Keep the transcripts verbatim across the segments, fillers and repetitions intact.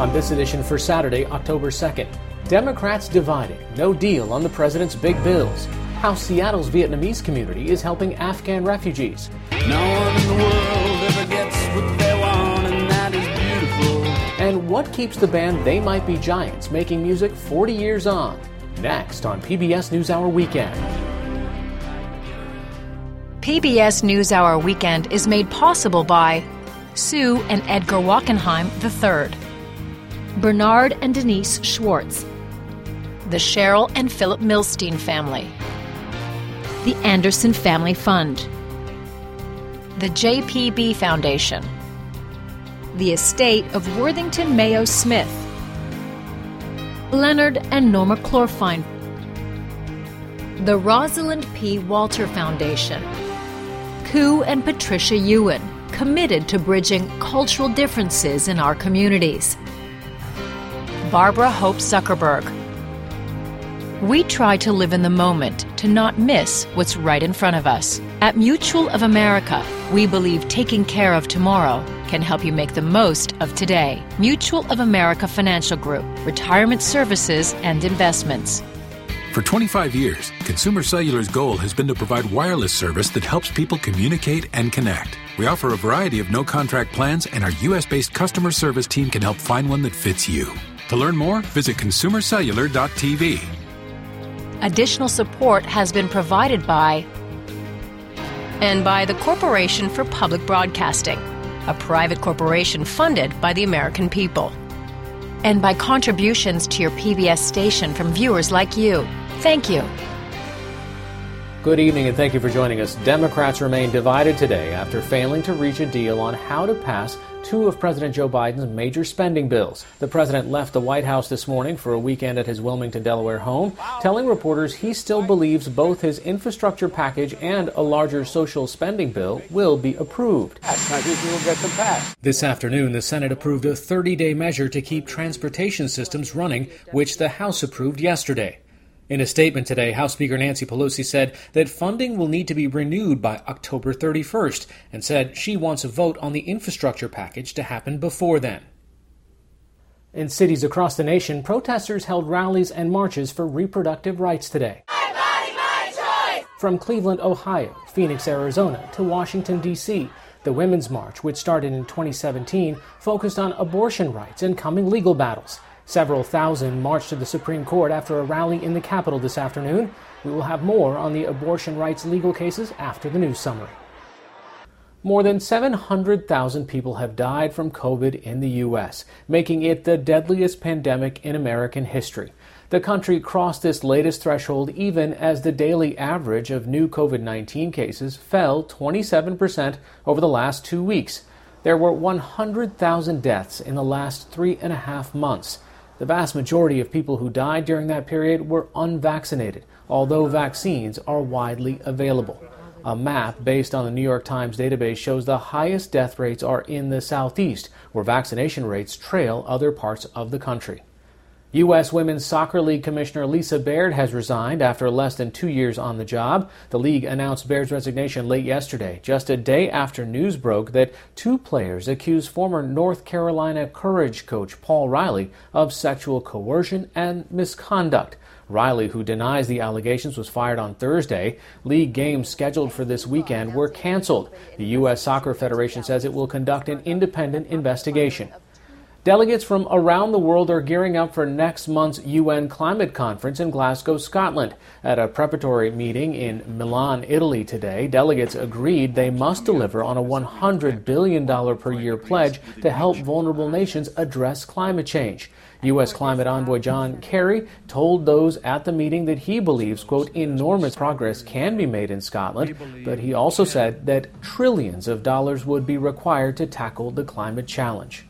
On this edition for Saturday, October second, Democrats divided, no deal on the president's big bills. How Seattle's Vietnamese community is helping Afghan refugees. No one in the world ever gets what they want, and that is beautiful. And what keeps the band They Might Be Giants making music forty years on? Next on P B S NewsHour Weekend. P B S NewsHour Weekend is made possible by Sue and Edgar Wachenheim the third, Bernard and Denise Schwartz, the Cheryl and Philip Milstein family, the Anderson Family Fund, the J P B Foundation, the estate of Worthington Mayo Smith, Leonard and Norma Chlorfine, the Rosalind P. Walter Foundation, Koo and Patricia Ewan, committed to bridging cultural differences in our communities, Barbara Hope Zuckerberg. We try to live in the moment to not miss what's right in front of us. At Mutual of America, we believe taking care of tomorrow can help you make the most of today. Mutual of America Financial Group, retirement services and investments. For twenty-five years, Consumer Cellular's goal has been to provide wireless service that helps people communicate and connect. We offer a variety of no-contract plans, and our U S-based customer service team can help find one that fits you. To learn more, visit consumer cellular dot t v. Additional support has been provided by and by the Corporation for Public Broadcasting, a private corporation funded by the American people, and by contributions to your P B S station from viewers like you. Thank you. Good evening and thank you for joining us. Democrats remain divided today after failing to reach a deal on how to pass two of President Joe Biden's major spending bills. The president left the White House this morning for a weekend at his Wilmington, Delaware home, telling reporters he still believes both his infrastructure package and a larger social spending bill will be approved. I think we will get them passed. This afternoon, the Senate approved a thirty-day measure to keep transportation systems running, which the House approved yesterday. In a statement today, House Speaker Nancy Pelosi said that funding will need to be renewed by October thirty-first and said she wants a vote on the infrastructure package to happen before then. In cities across the nation, protesters held rallies and marches for reproductive rights today. My body, my choice! From Cleveland, Ohio, Phoenix, Arizona, to Washington, D C, the Women's March, which started in twenty seventeen, focused on abortion rights and coming legal battles. Several thousand marched to the Supreme Court after a rally in the Capitol this afternoon. We will have more on the abortion rights legal cases after the news summary. More than seven hundred thousand people have died from COVID in the U S, making it the deadliest pandemic in American history. The country crossed this latest threshold even as the daily average of new COVID nineteen cases fell twenty-seven percent over the last two weeks. There were one hundred thousand deaths in the last three and a half months. The vast majority of people who died during that period were unvaccinated, although vaccines are widely available. A map based on the New York Times database shows the highest death rates are in the Southeast, where vaccination rates trail other parts of the country. U S Women's Soccer League Commissioner Lisa Baird has resigned after less than two years on the job. The league announced Baird's resignation late yesterday, just a day after news broke that two players accused former North Carolina Courage coach Paul Riley of sexual coercion and misconduct. Riley, who denies the allegations, was fired on Thursday. League games scheduled for this weekend were canceled. The U S Soccer Federation says it will conduct an independent investigation. Delegates from around the world are gearing up for next month's U N climate conference in Glasgow, Scotland. At a preparatory meeting in Milan, Italy today, delegates agreed they must deliver on a one hundred billion dollars per year pledge to help vulnerable nations address climate change. U S climate envoy John Kerry told those at the meeting that he believes, quote, enormous progress can be made in Scotland, but he also said that trillions of dollars would be required to tackle the climate challenge.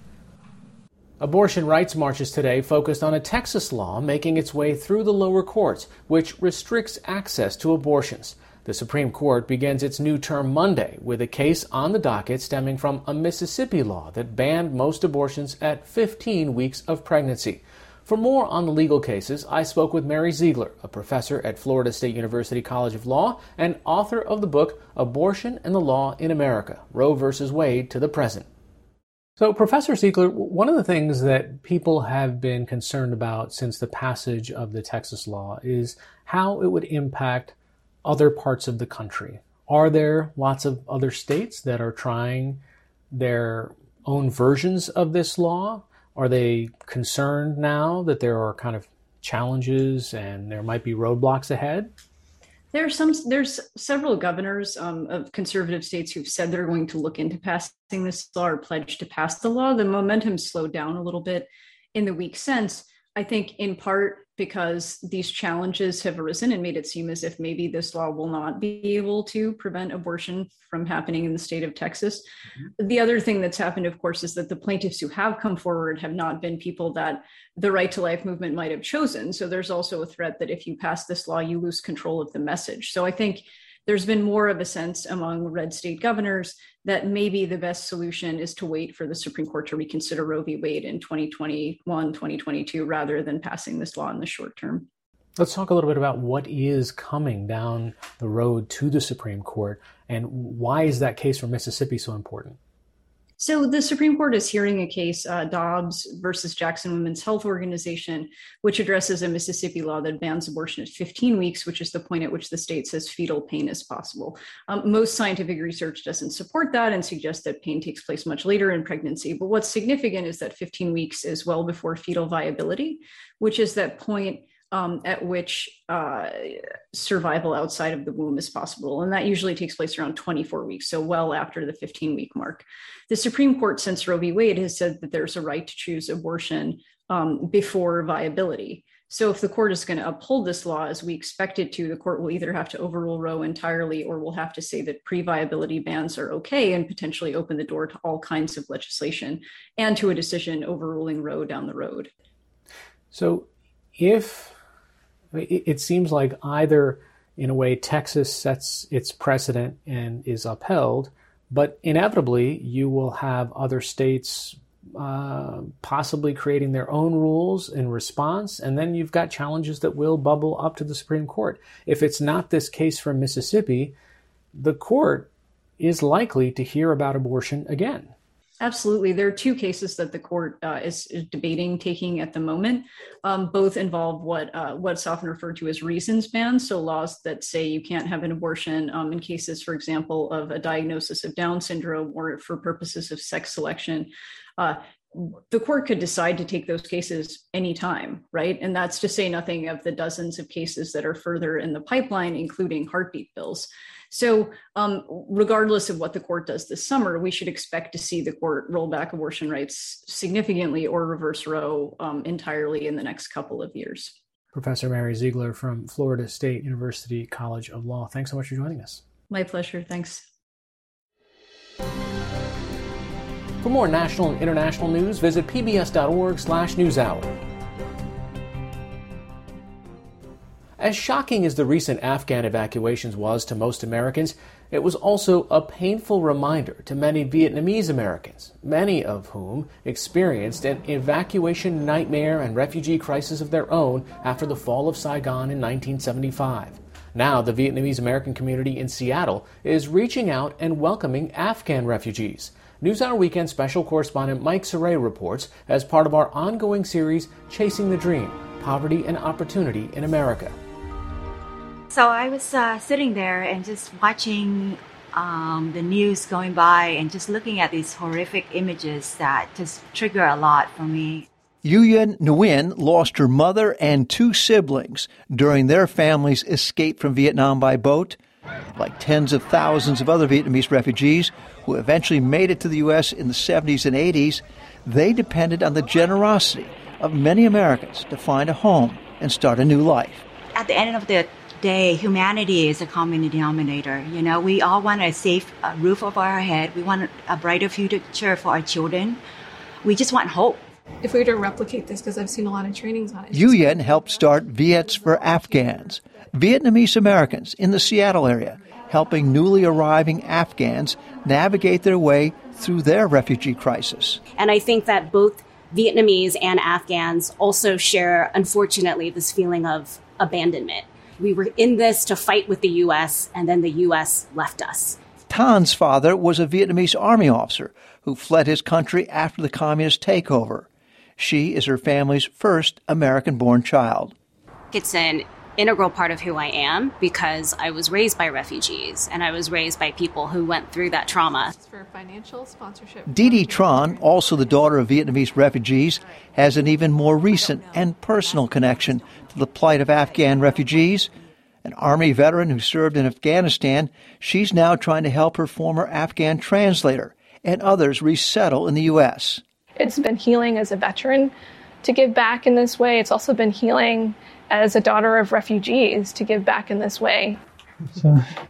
Abortion rights marches today focused on a Texas law making its way through the lower courts, which restricts access to abortions. The Supreme Court begins its new term Monday with a case on the docket stemming from a Mississippi law that banned most abortions at fifteen weeks of pregnancy. For more on the legal cases, I spoke with Mary Ziegler, a professor at Florida State University College of Law and author of the book Abortion and the Law in America, Roe versus Wade to the Present. So, Professor Ziegler, one of the things that people have been concerned about since the passage of the Texas law is how it would impact other parts of the country. Are there lots of other states that are trying their own versions of this law? Are they concerned now that there are kind of challenges and there might be roadblocks ahead? There are some. There's several governors um, of conservative states who've said they're going to look into passing this law or pledged to pass the law. The momentum slowed down a little bit in the week since, I think in part because these challenges have arisen and made it seem as if maybe this law will not be able to prevent abortion from happening in the state of Texas. Mm-hmm. The other thing that's happened, of course, is that the plaintiffs who have come forward have not been people that the Right to Life movement might have chosen. So there's also a threat that if you pass this law, you lose control of the message. So I think there's been more of a sense among red state governors that maybe the best solution is to wait for the Supreme Court to reconsider Roe v. Wade in twenty twenty-one, twenty twenty-two, rather than passing this law in the short term. Let's talk a little bit about what is coming down the road to the Supreme Court and why is that case for Mississippi so important? So the Supreme Court is hearing a case, uh, Dobbs versus Jackson Women's Health Organization, which addresses a Mississippi law that bans abortion at fifteen weeks, which is the point at which the state says fetal pain is possible. Um, most scientific research doesn't support that and suggests that pain takes place much later in pregnancy. But what's significant is that fifteen weeks is well before fetal viability, which is that point Um, at which uh, survival outside of the womb is possible. And that usually takes place around twenty-four weeks, so well after the fifteen-week mark. The Supreme Court, since Roe v. Wade, has said that there's a right to choose abortion um, before viability. So if the court is going to uphold this law as we expect it to, the court will either have to overrule Roe entirely or will have to say that pre-viability bans are okay and potentially open the door to all kinds of legislation and to a decision overruling Roe down the road. So if it seems like either, in a way, Texas sets its precedent and is upheld, but inevitably you will have other states uh, possibly creating their own rules in response, and then you've got challenges that will bubble up to the Supreme Court. If it's not this case from Mississippi, the court is likely to hear about abortion again. Absolutely. There are two cases that the court uh, is, is debating taking at the moment. Um, both involve what uh, what's often referred to as reasons bans, so laws that say you can't have an abortion um, in cases, for example, of a diagnosis of Down syndrome or for purposes of sex selection. Uh, the court could decide to take those cases anytime, right? And that's to say nothing of the dozens of cases that are further in the pipeline, including heartbeat bills. So um, regardless of what the court does this summer, we should expect to see the court roll back abortion rights significantly or reverse Roe um, entirely in the next couple of years. Professor Mary Ziegler from Florida State University College of Law. Thanks so much for joining us. My pleasure. Thanks. For more national and international news, visit pbs.org slash newshour. As shocking as the recent Afghan evacuations was to most Americans, it was also a painful reminder to many Vietnamese Americans, many of whom experienced an evacuation nightmare and refugee crisis of their own after the fall of Saigon in nineteen seventy-five. Now, the Vietnamese American community in Seattle is reaching out and welcoming Afghan refugees. NewsHour Weekend special correspondent Mike Saray reports as part of our ongoing series, Chasing the Dream, Poverty and Opportunity in America. So I was uh, sitting there and just watching um, the news going by and just looking at these horrific images that just trigger a lot for me. Nguyen Nguyen lost her mother and two siblings during their family's escape from Vietnam by boat. Like tens of thousands of other Vietnamese refugees who eventually made it to the U S in the seventies and eighties, they depended on the generosity of many Americans to find a home and start a new life. At the end of the day, humanity is a common denominator. You know, we all want a safe uh, roof over our head. We want a brighter future for our children. We just want hope. If we were to replicate this, because I've seen a lot of trainings on it. Nguyen helped start Viets for Afghans, Vietnamese Americans in the Seattle area, helping newly arriving Afghans navigate their way through their refugee crisis. And I think that both Vietnamese and Afghans also share, unfortunately, this feeling of abandonment. We were in this to fight with the U S, and then the U S left us. Tan's father was a Vietnamese army officer who fled his country after the communist takeover. She is her family's first American-born child. It's an integral part of who I am because I was raised by refugees and I was raised by people who went through that trauma. For financial sponsorship. Dee Dee Tran, also the daughter of Vietnamese refugees, has an even more recent and personal connection to the plight of Afghan refugees. An Army veteran who served in Afghanistan, she's now trying to help her former Afghan translator and others resettle in the U S. It's been healing as a veteran to give back in this way. It's also been healing as a daughter of refugees to give back in this way. So,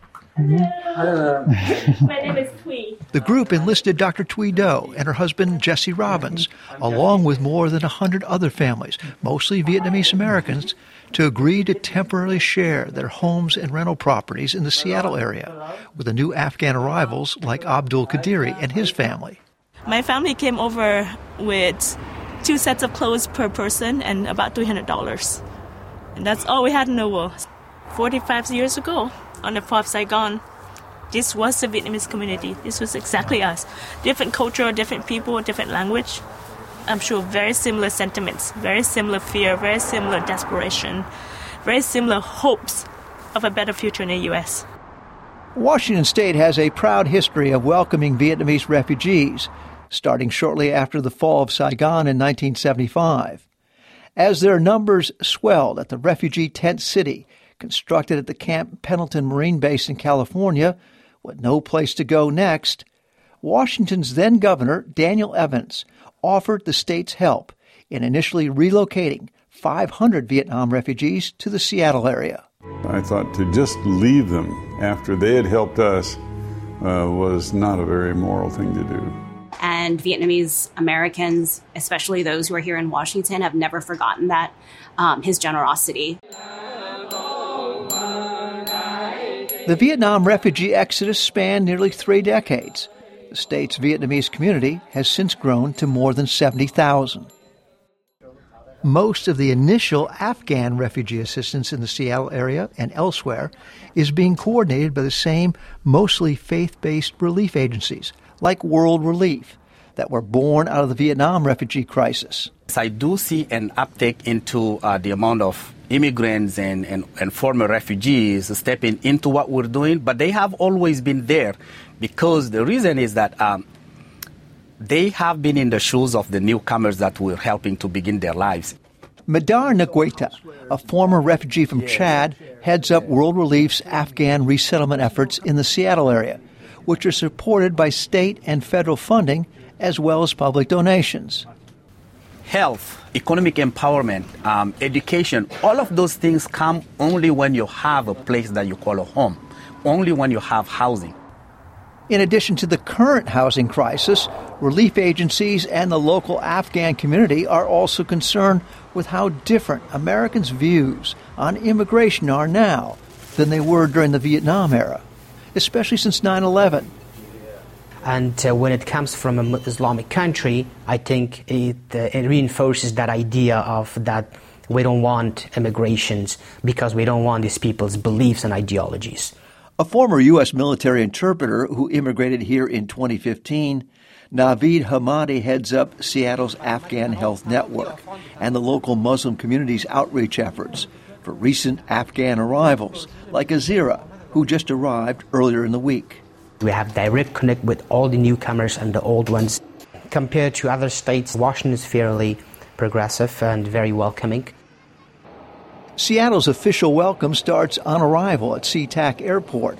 my name is Thuy. The group enlisted Doctor Thuy Do and her husband Jesse Robbins, along with more than one hundred other families, mostly Vietnamese Americans, to agree to temporarily share their homes and rental properties in the Seattle area with the new Afghan arrivals like Abdul Qadiri and his family. My family came over with two sets of clothes per person and about three hundred dollars. And that's all we had in the world. forty-five years ago, on the Fourth Saigon, this was the Vietnamese community. This was exactly us. Different culture, different people, different language. I'm sure very similar sentiments, very similar fear, very similar desperation, very similar hopes of a better future in the U S. Washington State has a proud history of welcoming Vietnamese refugees, starting shortly after the fall of Saigon in nineteen seventy-five. As their numbers swelled at the refugee tent city constructed at the Camp Pendleton Marine Base in California, with no place to go next, Washington's then governor, Daniel Evans, offered the state's help in initially relocating five hundred Vietnam refugees to the Seattle area. I thought to just leave them after they had helped us uh, was not a very moral thing to do. And Vietnamese Americans, especially those who are here in Washington, have never forgotten that, um, his generosity. The Vietnam refugee exodus spanned nearly three decades. The state's Vietnamese community has since grown to more than seventy thousand. Most of the initial Afghan refugee assistance in the Seattle area and elsewhere is being coordinated by the same mostly faith-based relief agencies, like World Relief, that were born out of the Vietnam refugee crisis. I do see an uptick into uh, the amount of immigrants and, and, and former refugees stepping into what we're doing, but they have always been there because the reason is that um, they have been in the shoes of the newcomers that we're helping to begin their lives. Madar Ngueta, a former refugee from Chad, heads up World Relief's Afghan resettlement efforts in the Seattle area, which are supported by state and federal funding as well as public donations. Health, economic empowerment, um, education, all of those things come only when you have a place that you call a home, only when you have housing. In addition to the current housing crisis, relief agencies and the local Afghan community are also concerned with how different Americans' views on immigration are now than they were during the Vietnam era, especially since nine eleven. And uh, when it comes from an Islamic country, I think it, uh, it reinforces that idea of that we don't want immigrations because we don't want these people's beliefs and ideologies. A former U S military interpreter who immigrated here in twenty fifteen, Naveed Hamadi heads up Seattle's Afghan Health Network and the local Muslim community's outreach efforts for recent Afghan arrivals, like Azira, who just arrived earlier in the week. We have direct connect with all the newcomers and the old ones. Compared to other states, Washington is fairly progressive and very welcoming. Seattle's official welcome starts on arrival at SeaTac Airport.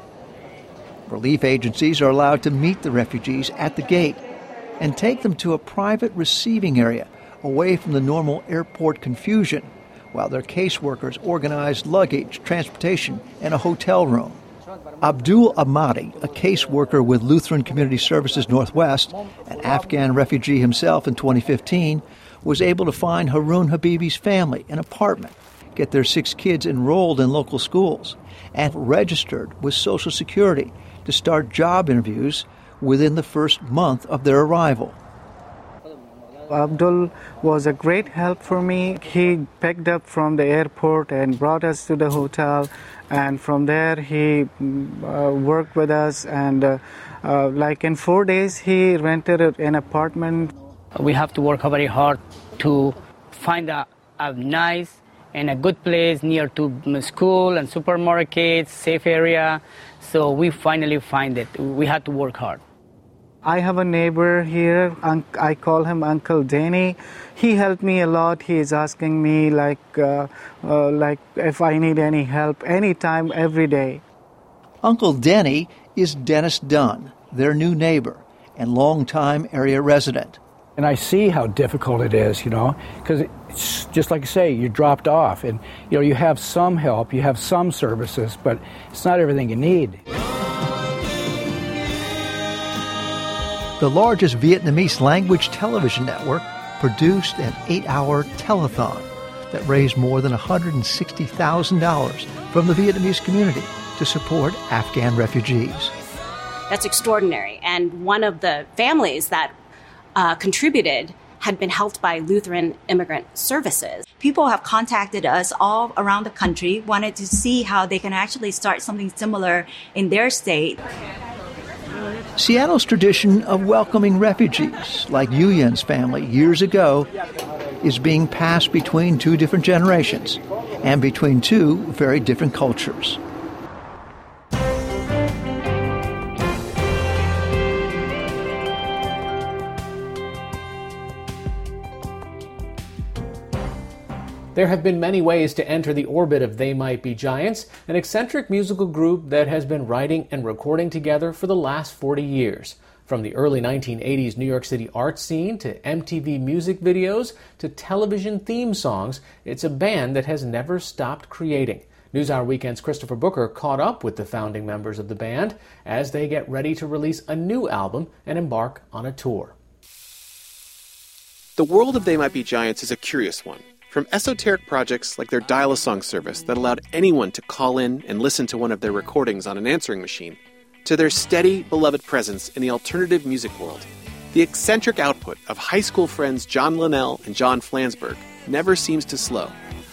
Relief agencies are allowed to meet the refugees at the gate and take them to a private receiving area away from the normal airport confusion, while their caseworkers organize luggage, transportation, and a hotel room. Abdul Ahmadi, a caseworker with Lutheran Community Services Northwest, an Afghan refugee himself in twenty fifteen, was able to find Harun Habibi's family an apartment, get their six kids enrolled in local schools, and registered with Social Security to start job interviews within the first month of their arrival. Abdul was a great help for me. He picked up from the airport and brought us to the hotel, and from there he uh, worked with us, and uh, uh, like in four days he rented an apartment. We have to work very hard to find a, a nice and a good place near to school and supermarkets, safe area. So we finally find it. We had to work hard. I have a neighbor here. I call him Uncle Danny. He helped me a lot. He is asking me like, uh, uh, like if I need any help, anytime, every day. Uncle Denny is Dennis Dunn, their new neighbor and longtime area resident. And I see how difficult it is, you know, because it's just like you say, you're dropped off, and you know you have some help, you have some services, but it's not everything you need. The largest Vietnamese language television network produced an eight-hour telethon that raised more than one hundred sixty thousand dollars from the Vietnamese community to support Afghan refugees. That's extraordinary. And one of the families that uh, contributed had been helped by Lutheran Immigrant Services. People have contacted us all around the country, wanted to see how they can actually start something similar in their state. Seattle's tradition of welcoming refugees, like Yu Yan's family years ago, is being passed between two different generations and between two very different cultures. There have been many ways to enter the orbit of They Might Be Giants, an eccentric musical group that has been writing and recording together for the last forty years. From the early nineteen eighties New York City art scene to M T V music videos to television theme songs, it's a band that has never stopped creating. NewsHour Weekend's Christopher Booker caught up with the founding members of the band as they get ready to release a new album and embark on a tour. The world of They Might Be Giants is a curious one. From esoteric projects like their Dial-A-Song service that allowed anyone to call in and listen to one of their recordings on an answering machine, to their steady, beloved presence in the alternative music world, the eccentric output of high school friends John Linnell and John Flansburgh never seems to slow.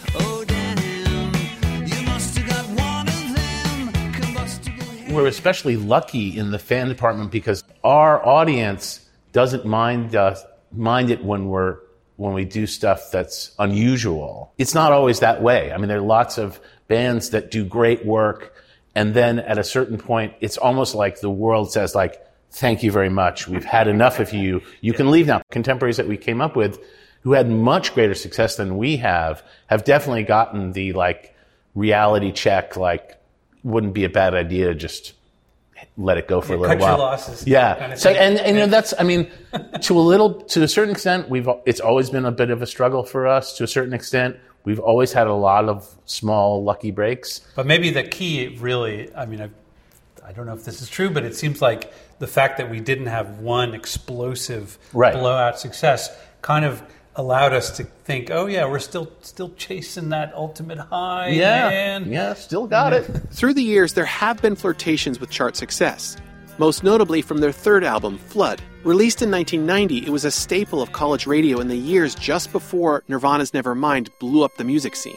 We're especially lucky in the fan department because our audience doesn't mind uh, mind it when we're when we do stuff that's unusual. It's not always that way. I mean, there are lots of bands that do great work, and then at a certain point, it's almost like the world says, like, thank you very much. We've had enough of you. You can leave now. Contemporaries that we came up with who had much greater success than we have have definitely gotten the, like, reality check, like, wouldn't be a bad idea to just let it go for yeah, a little cut while. Your losses, yeah. Kind of so, and, and, you know, that's, I mean, to a little, to a certain extent, we've, it's always been a bit of a struggle for us. To a certain extent, we've always had a lot of small, lucky breaks. But maybe the key really, I mean, I've, I don't know if this is true, but it seems like the fact that we didn't have one explosive right. blowout success kind of allowed us to think, oh yeah, we're still still chasing that ultimate high, yeah. man. Yeah, still got it. Through the years, there have been flirtations with chart success, most notably from their third album, Flood. Released in nineteen ninety, it was a staple of college radio in the years just before Nirvana's Nevermind blew up the music scene.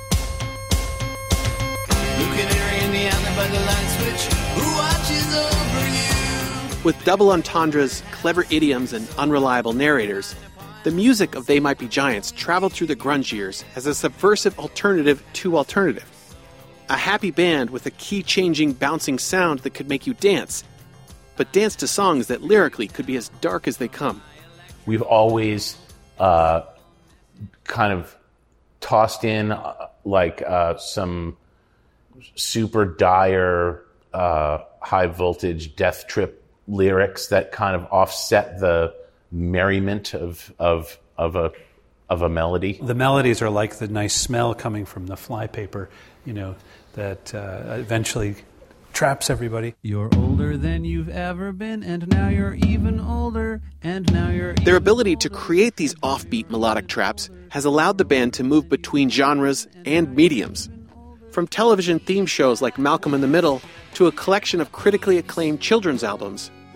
With double entendres, clever idioms, and unreliable narrators, the music of They Might Be Giants traveled through the grunge years as a subversive alternative to alternative. A happy band with a key-changing, bouncing sound that could make you dance, but dance to songs that lyrically could be as dark as they come. We've always uh, kind of tossed in uh, like uh, some super dire, uh, high-voltage death trip lyrics that kind of offset the merriment of of of a of a melody. The melodies are like the nice smell coming from the flypaper, you know, that uh, eventually traps everybody. You're older than you've ever been, and now you're even older, and now you're Their ability to create these offbeat melodic traps has allowed the band to move between genres and mediums. From television theme shows like Malcolm in the Middle to a collection of critically acclaimed children's albums,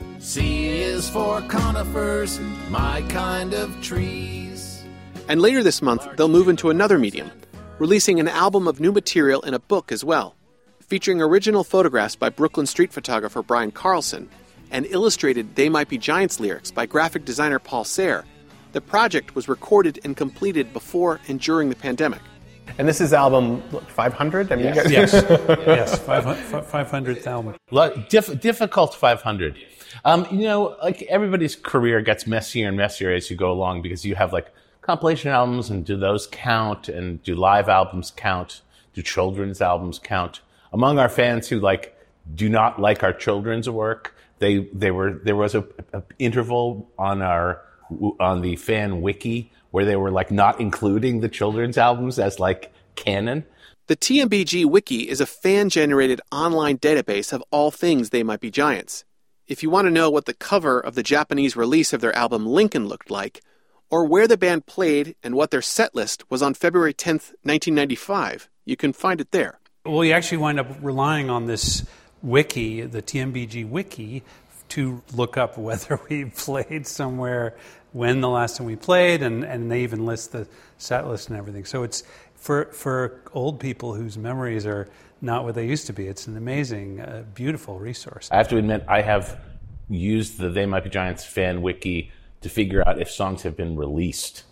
C is for conifers, my kind of trees. And later this month, they'll move into another medium, releasing an album of new material in a book as well, featuring original photographs by Brooklyn street photographer Brian Carlson and illustrated They Might Be Giants lyrics by graphic designer Paul Sayre. The project was recorded and completed before and during the pandemic. And this is album five hundred? I mean, yes, you guys... yes, yes, five hundredth album. Dif- difficult five hundred. Um, you know, like everybody's career gets messier and messier as you go along because you have like compilation albums, and do those count? And do live albums count? Do children's albums count? Among our fans who like do not like our children's work, they they were there was a, a interval on our on the fan wiki where they were like not including the children's albums as like canon. The T M B G Wiki is a fan-generated online database of all things They Might Be Giants. If you want to know what the cover of the Japanese release of their album Lincoln looked like, or where the band played and what their set list was on February tenth, nineteen ninety-five, you can find it there. Well, we actually wind up relying on this wiki, the T M B G Wiki, to look up whether we played somewhere, when the last time we played, and, and they even list the set list and everything. So it's for for old people whose memories are not what they used to be. It's an amazing, uh, beautiful resource. I have to admit, I have used the They Might Be Giants fan wiki to figure out if songs have been released.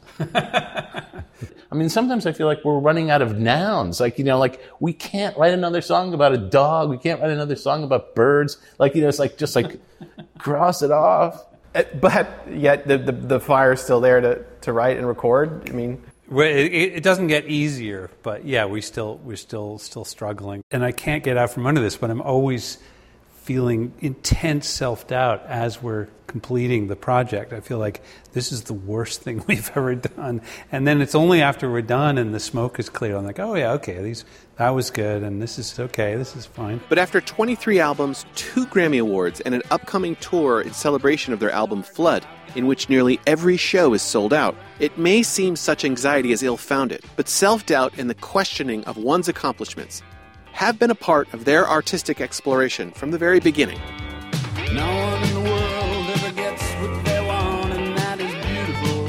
I mean, sometimes I feel like we're running out of nouns. Like, you know, like we can't write another song about a dog. We can't write another song about birds. Like, you know, it's like, just like cross it off. But yet the, the, the fire's still there to, to write and record. I mean... Well, it, it doesn't get easier, but yeah, we still we're still still struggling, and I can't get out from under this. But I'm always feeling intense self-doubt as we're completing the project. I feel like this is the worst thing we've ever done, and then it's only after we're done and the smoke is cleared, I'm like, oh yeah, okay, these that was good, and this is okay, this is fine. But after twenty-three albums, two Grammy Awards, and an upcoming tour in celebration of their album Flood, in which nearly every show is sold out, it may seem such anxiety is ill-founded, but self-doubt and the questioning of one's accomplishments have been a part of their artistic exploration from the very beginning. No one in the world ever gets what they want, and that is beautiful.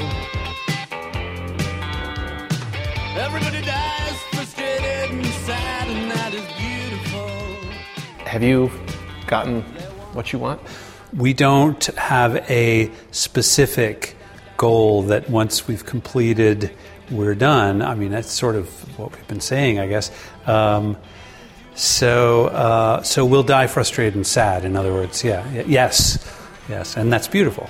Everybody dies frustrated and sad, and that is beautiful. Have you gotten what you want? We don't have a specific goal that once we've completed, we're done. I mean, that's sort of what we've been saying, I guess. Um, so, uh, so we'll die frustrated and sad. In other words, yeah, y- yes, yes, and that's beautiful.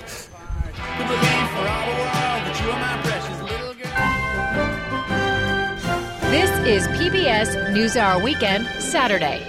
This is P B S NewsHour Weekend, Saturday.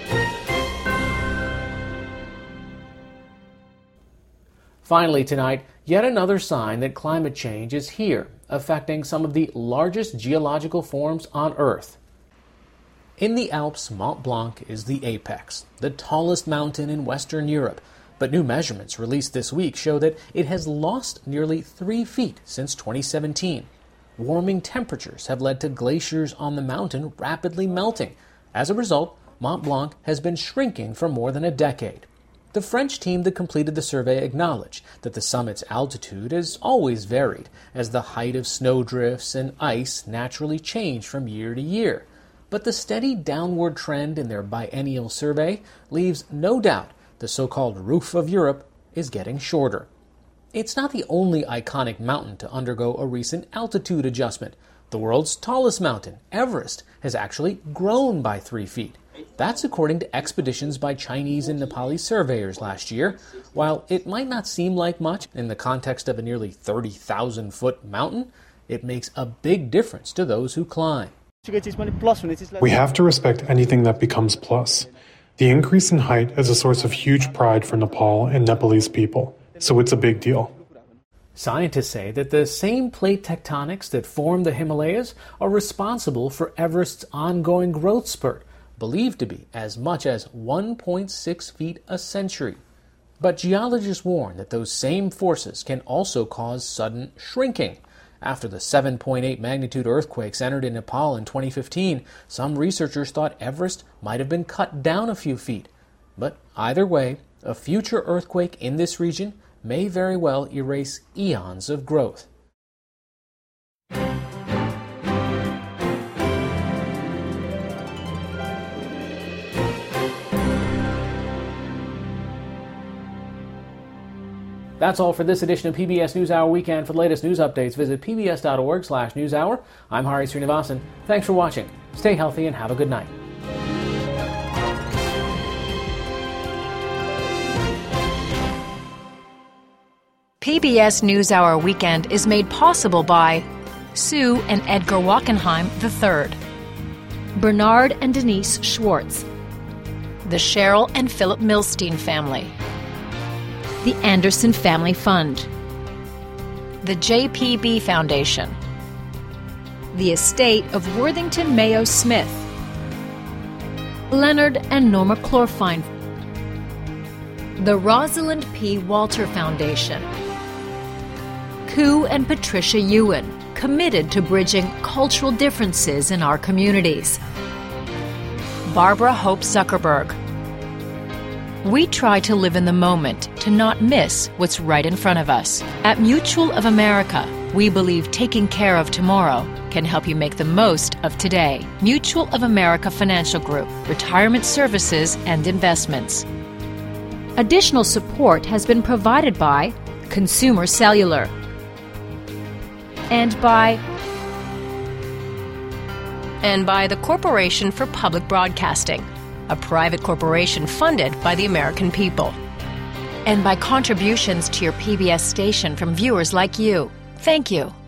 Finally tonight, yet another sign that climate change is here, affecting some of the largest geological forms on Earth. In the Alps, Mont Blanc is the apex, the tallest mountain in Western Europe, but new measurements released this week show that it has lost nearly three feet since twenty seventeen. Warming temperatures have led to glaciers on the mountain rapidly melting. As a result, Mont Blanc has been shrinking for more than a decade. The French team that completed the survey acknowledged that the summit's altitude has always varied, as the height of snowdrifts and ice naturally change from year to year. But the steady downward trend in their biennial survey leaves no doubt the so-called roof of Europe is getting shorter. It's not the only iconic mountain to undergo a recent altitude adjustment. The world's tallest mountain, Everest, has actually grown by three feet. That's according to expeditions by Chinese and Nepali surveyors last year. While it might not seem like much in the context of a nearly thirty thousand foot mountain, it makes a big difference to those who climb. We have to respect anything that becomes plus. The increase in height is a source of huge pride for Nepal and Nepalese people, so it's a big deal. Scientists say that the same plate tectonics that form the Himalayas are responsible for Everest's ongoing growth spurt, believed to be as much as one point six feet a century. But geologists warn that those same forces can also cause sudden shrinking. After the seven point eight magnitude earthquake centered in Nepal in twenty fifteen, some researchers thought Everest might have been cut down a few feet. But either way, A future earthquake in this region may very well erase eons of growth. That's all for this edition of P B S NewsHour Weekend. For the latest news updates, visit pbs.org slash newshour. I'm Hari Srinivasan. Thanks for watching. Stay healthy and have a good night. P B S NewsHour Weekend is made possible by Sue and Edgar Wackenheim the third, Bernard and Denise Schwartz, the Cheryl and Philip Milstein family, the Anderson Family Fund, the J P B Foundation, the estate of Worthington Mayo Smith, Leonard and Norma Chlorfine, the Rosalind P. Walter Foundation, Koo and Patricia Ewan, committed to bridging cultural differences in our communities, Barbara Hope Zuckerberg. We try to live in the moment, to not miss what's right in front of us. At Mutual of America, we believe taking care of tomorrow can help you make the most of today. Mutual of America Financial Group, retirement services and investments. Additional support has been provided by Consumer Cellular and by and by the Corporation for Public Broadcasting, a private corporation funded by the American people, and by contributions to your P B S station from viewers like you. Thank you.